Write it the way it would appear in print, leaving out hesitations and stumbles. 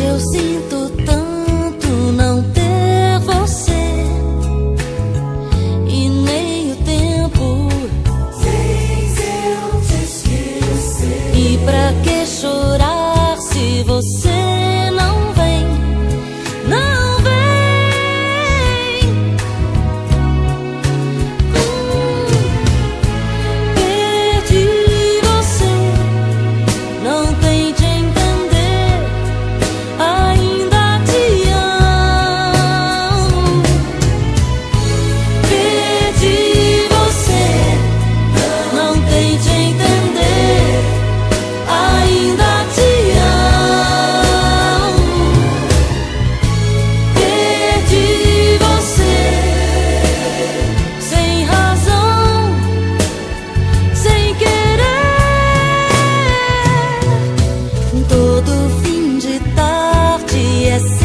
Hoje eu sinto tanto não ter você, e nem o tempo fez eu te esquecer. E pra que chorar se você não vem, não vem? Perdi você, não tente entender, ainda te amo. Perdi você, não tente entender, ainda te amo. Perdi você, sem razão, sem querer. Todo fim de tarde é